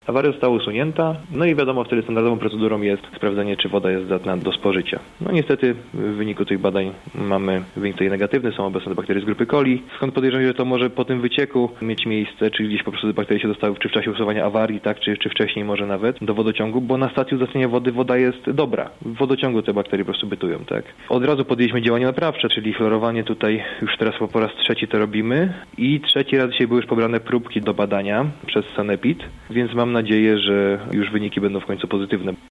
Awaria została usunięta, no i wiadomo, wtedy standardową procedurą jest sprawdzenie, czy woda jest zdatna do spożycia. No niestety w wyniku tych badań mamy wynik tutaj negatywny, są obecne bakterie z grupy coli. Skąd podejrzewam, że to może po tym wycieku mieć miejsce, czy gdzieś po prostu te bakterie się dostały, czy w czasie usuwania awarii, tak, czy wcześniej może nawet do wodociągu, bo na stacji wzmacniania wody woda jest dobra. W wodociągu te bakterie po prostu bytują, tak. Od razu podjęliśmy działania naprawcze, czyli chlorowanie tutaj już teraz po raz trzeci to robimy i trzeci raz dzisiaj były już pobrane próbki do badania przez Sanepid, więc mam nadzieję, że już wyniki będą w końcu pozytywne.